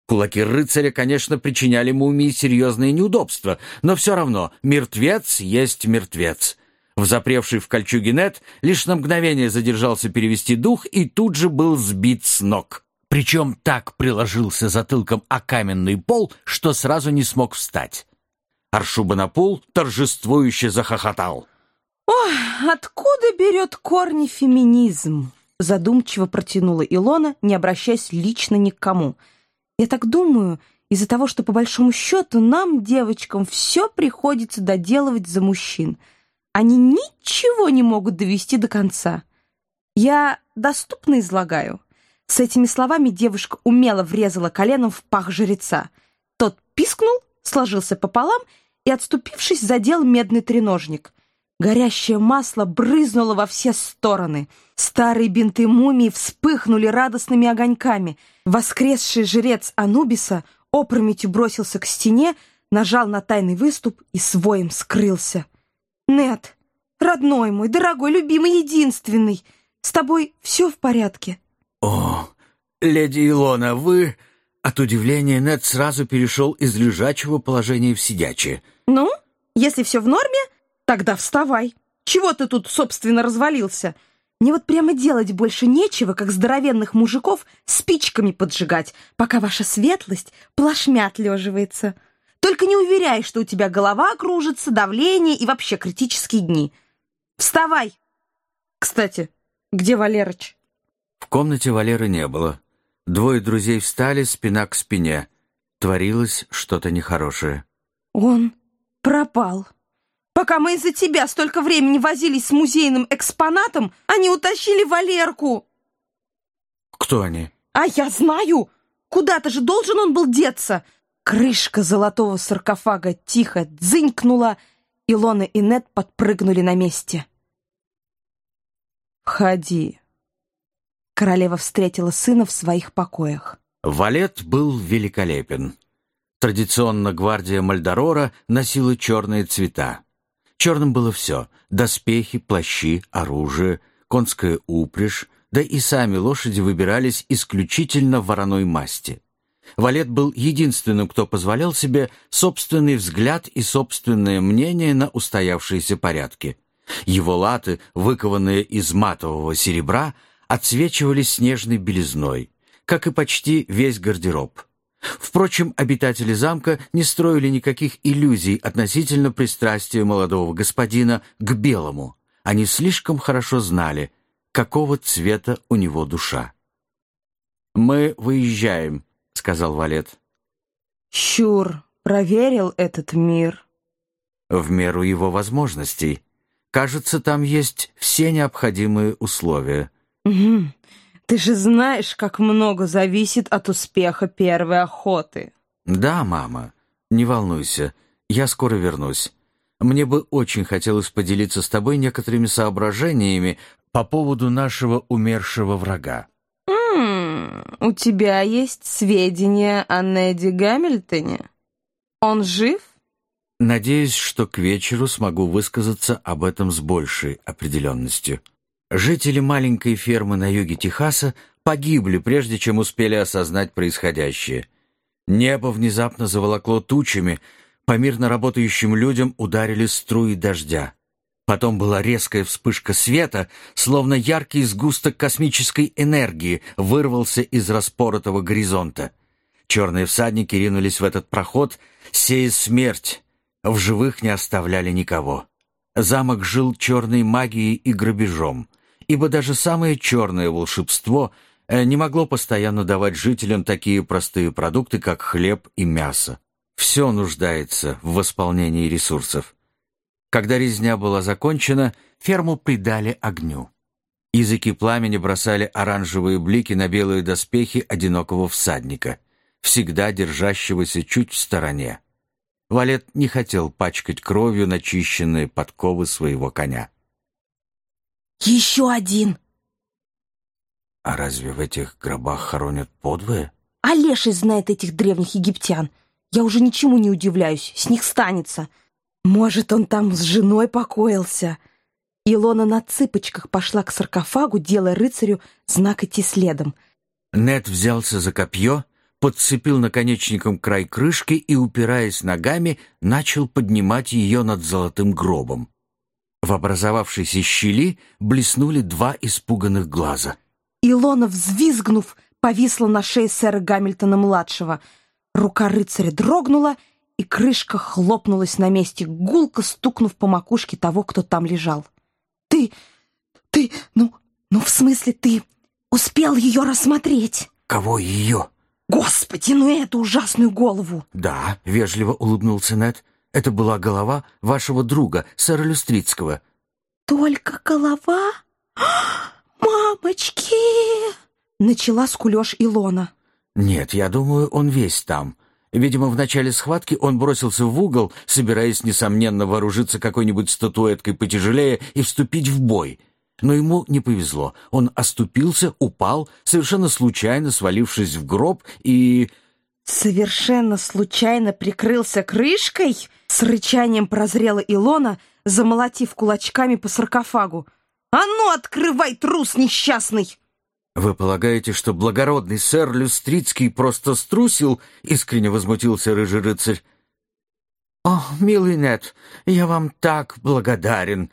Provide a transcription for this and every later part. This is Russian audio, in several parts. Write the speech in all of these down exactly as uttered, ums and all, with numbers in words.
Кулаки рыцаря, конечно, причиняли мумии серьезные неудобства, но все равно мертвец есть мертвец. Взапревший в кольчуге Нед лишь на мгновение задержался перевести дух и тут же был сбит с ног. Причем так приложился затылком о каменный пол, что сразу не смог встать. Аршубанапул торжествующе захохотал. «Ой, откуда берет корни феминизм?» Задумчиво протянула Илона, не обращаясь лично ни к кому. «Я так думаю, из-за того, что по большому счету нам, девочкам, все приходится доделывать за мужчин. Они ничего не могут довести до конца. Я доступно излагаю». С этими словами девушка умело врезала коленом в пах жреца. Тот пискнул, сложился пополам и, отступившись, задел медный треножник. Горящее масло брызнуло во все стороны. Старые бинты мумии вспыхнули радостными огоньками. Воскресший жрец Анубиса опрометью бросился к стене, нажал на тайный выступ и с воем скрылся. «Нед, родной мой, дорогой, любимый, единственный, с тобой все в порядке?» «О, леди Илона, вы...» От удивления Нед сразу перешел из лежачего положения в сидячее. «Ну, если все в норме, тогда вставай. Чего ты тут, собственно, развалился? Мне вот прямо делать больше нечего, как здоровенных мужиков спичками поджигать, пока ваша светлость плашмя отлеживается. Только не уверяй, что у тебя голова кружится, давление и вообще критические дни. Вставай! Кстати, где Валерыч?» В комнате Валеры не было. Двое друзей встали спина к спине. Творилось что-то нехорошее. «Он пропал. Пока мы из-за тебя столько времени возились с музейным экспонатом, они утащили Валерку». «Кто они?» «А я знаю! Куда-то же должен он был деться!» Крышка золотого саркофага тихо дзынькнула, Илона и Нед подпрыгнули на месте. «Входи». Королева встретила сына в своих покоях. Валет был великолепен. Традиционно гвардия Мальдорора носила черные цвета. Черным было все — доспехи, плащи, оружие, конская упряжь, да и сами лошади выбирались исключительно вороной масти. Валет был единственным, кто позволял себе собственный взгляд и собственное мнение на устоявшиеся порядки. Его латы, выкованные из матового серебра, отсвечивали снежной белизной, как и почти весь гардероб. Впрочем, обитатели замка не строили никаких иллюзий относительно пристрастия молодого господина к белому. Они слишком хорошо знали, какого цвета у него душа. «Мы выезжаем», — сказал Валет. «Щур проверил этот мир?» «В меру его возможностей. Кажется, там есть все необходимые условия». «Угу. Ты же знаешь, как много зависит от успеха первой охоты». «Да, мама, не волнуйся, я скоро вернусь. Мне бы очень хотелось поделиться с тобой некоторыми соображениями по поводу нашего умершего врага». «М-м, у тебя есть сведения о Неде Гамильтоне? Он жив?» «Надеюсь, что к вечеру смогу высказаться об этом с большей определенностью». Жители маленькой фермы на юге Техаса погибли, прежде чем успели осознать происходящее. Небо внезапно заволокло тучами, по мирно работающим людям ударили струи дождя. Потом была резкая вспышка света, словно яркий сгусток космической энергии вырвался из распоротого горизонта. Черные всадники ринулись в этот проход, сея смерть, в живых не оставляли никого. Замок жил черной магией и грабежом, ибо даже самое черное волшебство не могло постоянно давать жителям такие простые продукты, как хлеб и мясо. Все нуждается в восполнении ресурсов. Когда резня была закончена, ферму придали огню. Языки пламени бросали оранжевые блики на белые доспехи одинокого всадника, всегда держащегося чуть в стороне. Валет не хотел пачкать кровью начищенные подковы своего коня. «Еще один!» «А разве в этих гробах хоронят подвое?» «А леший знает этих древних египтян. Я уже ничему не удивляюсь, с них станется. Может, он там с женой покоился». Илона на цыпочках пошла к саркофагу, делая рыцарю знак идти следом. Нед взялся за копье, подцепил наконечником край крышки и, упираясь ногами, начал поднимать ее над золотым гробом. В образовавшейся щели блеснули два испуганных глаза. Илона, взвизгнув, повисла на шее сэра Гамильтона-младшего. Рука рыцаря дрогнула, и крышка хлопнулась на месте, гулко стукнув по макушке того, кто там лежал. «Ты... ты... ну... ну, в смысле, ты успел ее рассмотреть?» «Кого ее?» «Господи, ну эту ужасную голову!» «Да», — вежливо улыбнулся Нед. «Это была голова вашего друга, сэра Люстрицкого». «Только голова? Мамочки!» — начала скулёж Илона. «Нет, я думаю, он весь там. Видимо, в начале схватки он бросился в угол, собираясь, несомненно, вооружиться какой-нибудь статуэткой потяжелее и вступить в бой. Но ему не повезло. Он оступился, упал, совершенно случайно свалившись в гроб и...» «Совершенно случайно прикрылся крышкой?» С рычанием прозрела Илона, замолотив кулачками по саркофагу. «А ну, открывай, трус несчастный!» «Вы полагаете, что благородный сэр Люстрицкий просто струсил?» — искренне возмутился рыжий рыцарь. «О, милый Нед, я вам так благодарен!»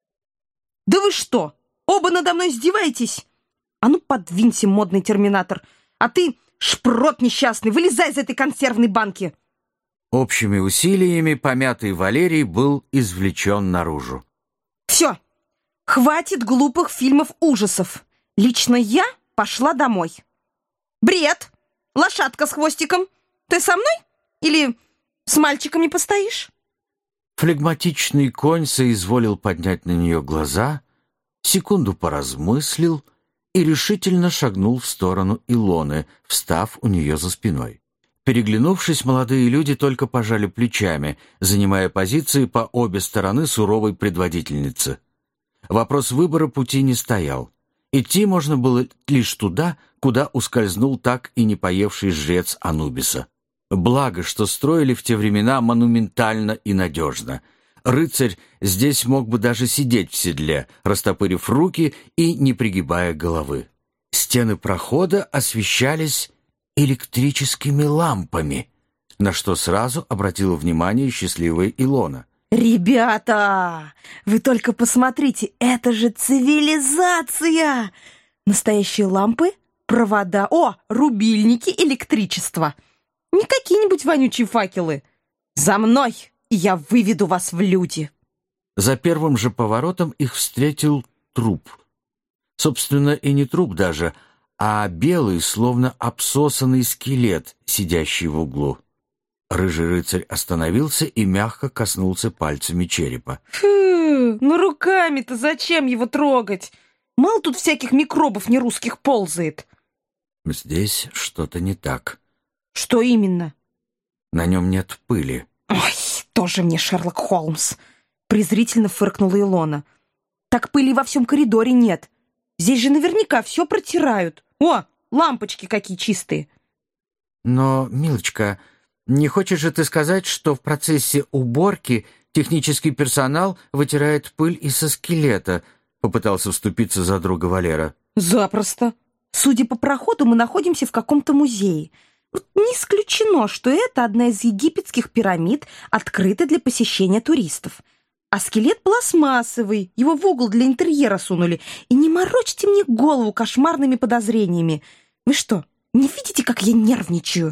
«Да вы что, оба надо мной издеваетесь? А ну, подвинься, модный терминатор! А ты, шпрот несчастный, вылезай из этой консервной банки!» Общими усилиями помятый Валерий был извлечен наружу. «Все, хватит глупых фильмов ужасов. Лично я пошла домой. Бред! Лошадка с хвостиком. Ты со мной? Или с мальчиками постоишь?» Флегматичный конь соизволил поднять на нее глаза, секунду поразмыслил и решительно шагнул в сторону Илоны, встав у нее за спиной. Переглянувшись, молодые люди только пожали плечами, занимая позиции по обе стороны суровой предводительницы. Вопрос выбора пути не стоял. Идти можно было лишь туда, куда ускользнул так и не поевший жрец Анубиса. Благо, что строили в те времена монументально и надежно. Рыцарь здесь мог бы даже сидеть в седле, растопырив руки и не пригибая головы. Стены прохода освещались электрическими лампами, на что сразу обратила внимание счастливая Илона. «Ребята, вы только посмотрите, это же цивилизация! Настоящие лампы, провода, о, рубильники, электричество. Не какие-нибудь вонючие факелы. За мной, и я выведу вас в люди!» За первым же поворотом их встретил труп. Собственно, и не труп даже, а белый, словно обсосанный скелет, сидящий в углу. Рыжий рыцарь остановился и мягко коснулся пальцами черепа. «Фу, ну руками-то зачем его трогать? Мало тут всяких микробов нерусских ползает». «Здесь что-то не так». «Что именно?» «На нем нет пыли». «Ой, тоже мне Шерлок Холмс», — презрительно фыркнула Илона. «Так пыли во всем коридоре нет. Здесь же наверняка все протирают. О, лампочки какие чистые». «Но, милочка, не хочешь же ты сказать, что в процессе уборки технический персонал вытирает пыль и со скелета?» — попытался вступиться за друга Валера. «Запросто. Судя по проходу, мы находимся в каком-то музее. Вот не исключено, что это одна из египетских пирамид, открытая для посещения туристов. А скелет пластмассовый, его в угол для интерьера сунули. И не морочьте мне голову кошмарными подозрениями. Вы что, не видите, как я нервничаю?»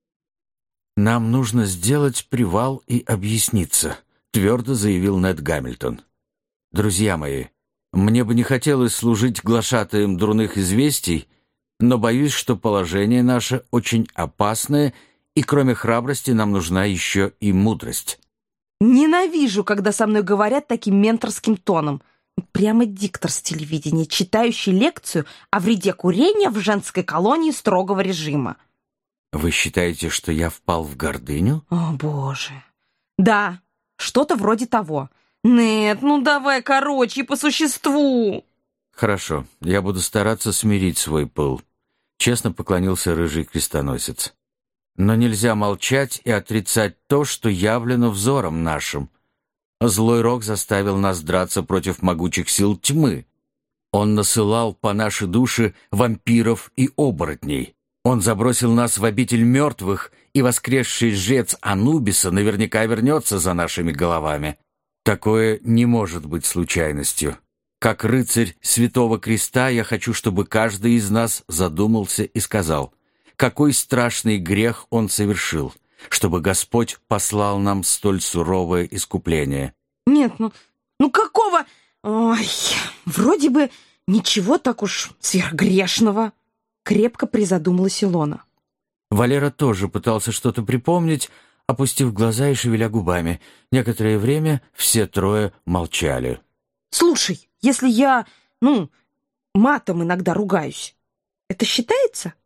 «Нам нужно сделать привал и объясниться», — твердо заявил Нед Гамильтон. «Друзья мои, мне бы не хотелось служить глашатаем дурных известий, но боюсь, что положение наше очень опасное, и кроме храбрости нам нужна еще и мудрость». Ненавижу, когда со мной говорят таким менторским тоном. Прямо диктор с телевидения, читающий лекцию о вреде курения в женской колонии строгого режима. «Вы считаете, что я впал в гордыню?» О, боже. Да, что-то вроде того. Нет, ну давай короче, по существу. «Хорошо, я буду стараться смирить свой пыл», — честно поклонился рыжий крестоносец. «Но нельзя молчать и отрицать то, что явлено взором нашим. Злой рок заставил нас драться против могучих сил тьмы. Он насылал по нашей душе вампиров и оборотней. Он забросил нас в обитель мертвых, и воскресший жрец Анубиса наверняка вернется за нашими головами. Такое не может быть случайностью. Как рыцарь Святого Креста я хочу, чтобы каждый из нас задумался и сказал, какой страшный грех он совершил, чтобы Господь послал нам столь суровое искупление. Нет, ну, ну какого... Ой, вроде бы ничего так уж сверхгрешного. Крепко призадумалась Илона. Валера тоже пытался что-то припомнить, опустив глаза и шевеля губами. Некоторое время все трое молчали. Слушай, если я, ну, матом иногда ругаюсь, это считается?